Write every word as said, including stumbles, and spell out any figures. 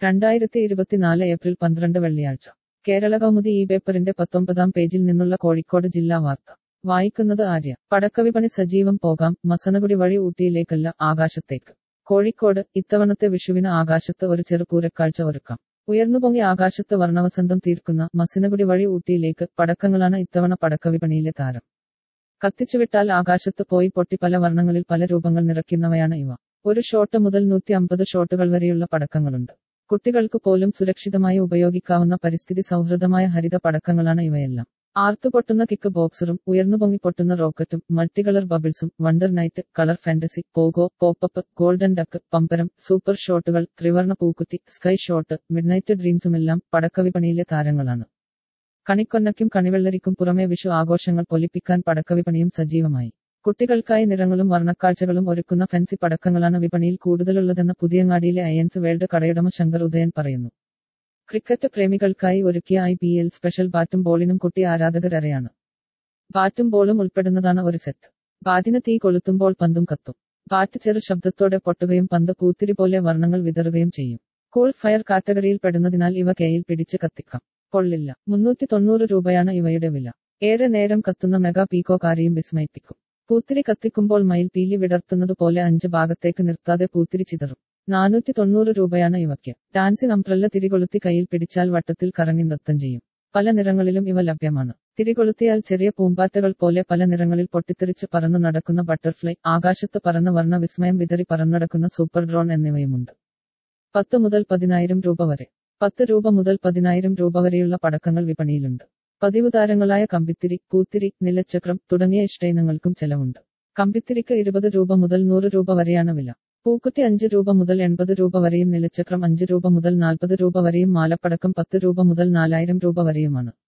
രണ്ടായിരത്തി ഇരുപത്തിനാല് ഏപ്രിൽ പന്ത്രണ്ട് വെള്ളിയാഴ്ച കേരള കൗമുദി ഈ പേപ്പറിന്റെ പത്തൊമ്പതാം പേജിൽ നിന്നുള്ള കോഴിക്കോട് ജില്ലാ വാർത്ത വായിക്കുന്നത് ആര്യ. പടക്കവിപണി സജീവം പോകാം, മസനഗുഡി വഴി ഊട്ടിയിലേക്കല്ല ആകാശത്തേക്ക്. കോഴിക്കോട് ഇത്തവണത്തെ വിഷുവിന് ആകാശത്ത് ഒരു ചെറു പൂരക്കാഴ്ച ഒരുക്കാം. ഉയർന്നുപൊങ്ങി ആകാശത്ത് വർണ്ണവസന്തം തീർക്കുന്ന മസിനഗുഡി വഴി ഊട്ടിയിലേക്ക് പടക്കങ്ങളാണ് ഇത്തവണ പടക്കവിപണിയിലെ താരം. കത്തിച്ചുവിട്ടാൽ ആകാശത്ത് പോയി പൊട്ടി പല വർണ്ണങ്ങളിൽ പല രൂപങ്ങൾ നിറയ്ക്കുന്നവയാണ് ഇവ. ഒരു ഷോട്ട് മുതൽ നൂറ്റി അമ്പത് ഷോട്ടുകൾ വരെയുള്ള പടക്കങ്ങളുണ്ട്. കുട്ടികൾക്ക് പോലും സുരക്ഷിതമായി ഉപയോഗിക്കാവുന്ന പരിസ്ഥിതി സൗഹൃദമായ ഹരിത പടക്കങ്ങളാണ് ഇവയെല്ലാം. ആർത്തുപൊട്ടുന്ന കിക്ക് ബോക്സറും ഉയർന്നുപൊങ്ങി പൊട്ടുന്ന റോക്കറ്റും മൾട്ടികളർ ബബിൾസും wonder night, colour fantasy, pogo, popup, golden duck, പമ്പരം, സൂപ്പർ ഷോട്ടുകൾ, ത്രിവർണ പൂക്കുറ്റി, സ്കൈ ഷോട്ട്, മിഡ്നൈറ്റ് ഡ്രീംസുമെല്ലാം പടക്കവിപണിയിലെ താരങ്ങളാണ്. കണിക്കൊന്നയ്ക്കും കണിവെള്ളരിക്കും പുറമെ വിഷു ആഘോഷങ്ങൾ പൊലിപ്പിക്കാൻ പടക്കവിപണിയും സജീവമായി. കുട്ടികൾക്കായി നിറങ്ങളും വർണ്ണക്കാഴ്ചകളും ഒരുക്കുന്ന ഫാൻസി പടക്കങ്ങളാണ് വിപണിയിൽ കൂടുതലുള്ളതെന്ന് പുതിയങ്ങാടിയിലെ അയൻസ് വേൾഡ് കടയുടമ ശങ്കർ ഉദയൻ പറയുന്നു. ക്രിക്കറ്റ് പ്രേമികൾക്കായി ഒരുക്കിയ ഐ പി എൽ സ്പെഷ്യൽ ബാറ്റും ബോളിനും കുട്ടി ആരാധകരേറെയാണ്. ബാറ്റും ബോളും ഉൾപ്പെടുന്നതാണ് ഒരു സെറ്റ്. ബാറ്റിന് തീ കൊളുത്തുമ്പോൾ പന്തും കത്തും. ബാറ്റ് ചെറു ശബ്ദത്തോടെ പൊട്ടുകയും പന്ത് പൂത്തിരി പോലെ വർണ്ണങ്ങൾ വിതറുകയും ചെയ്യും. കൂൾ ഫയർ കാറ്റഗറിയിൽ പെടുന്നതിനാൽ ഇവ കയ്യിൽ പിടിച്ച് കത്തിക്കാം. കൊള്ളില്ല. മുന്നൂറ്റി തൊണ്ണൂറ് രൂപയാണ് ഇവയുടെ വില. ഏറെ നേരം കത്തുന്ന മെഗാ പീക്കോക്കാരെയും വിസ്മയിപ്പിക്കും. പൂത്തിരി കത്തിക്കുമ്പോൾ മയിൽ പീലി വിടർത്തുന്നത് പോലെ അഞ്ച് ഭാഗത്തേക്ക് നിർത്താതെ പൂത്തിരി ചിതറും. നാനൂറ്റി തൊണ്ണൂറ് രൂപയാണ് ഇവയ്ക്ക്. ഡാൻസിംഗ് അംബ്രല്ല തിരികൊളുത്തി കയ്യിൽ പിടിച്ചാൽ വട്ടത്തിൽ കറങ്ങി നൃത്തം ചെയ്യും. പല നിറങ്ങളിലും ഇവ ലഭ്യമാണ്. തിരികൊളുത്തിയാൽ ചെറിയ പൂമ്പാറ്റകൾ പോലെ പല നിറങ്ങളിൽ പൊട്ടിത്തെറിച്ച് പറന്നു നടക്കുന്ന ബട്ടർഫ്ലൈ, ആകാശത്ത് പറന്ന് വർണ്ണ വിസ്മയം വിതറി പറന്നടക്കുന്ന സൂപ്പർ ഡ്രോൺ എന്നിവയുമുണ്ട്. പത്ത് മുതൽ പതിനായിരം രൂപ വരെ. പത്ത് രൂപ മുതൽ പതിനായിരം രൂപ വരെയുള്ള പടക്കങ്ങൾ വിപണിയിലുണ്ട്. പതിവ് താരങ്ങളായ കമ്പിത്തിരി, പൂത്തിരി, നിലച്ചക്രം തുടങ്ങിയ ഇഷ്ടയിനങ്ങൾക്കും ചെലവുണ്ട്. കമ്പിത്തിരിക്ക് ഇരുപത് രൂപ മുതൽ നൂറ് രൂപ വരെയാണ് വില. പൂക്കുറ്റി അഞ്ച് രൂപ മുതൽ എൺപത് രൂപ വരെയും നിലച്ചക്രം അഞ്ച് രൂപ മുതൽ നാൽപ്പത് രൂപ വരെയും മാലപ്പടക്കം പത്ത് രൂപ മുതൽ നാലായിരം രൂപ വരെയുമാണ്.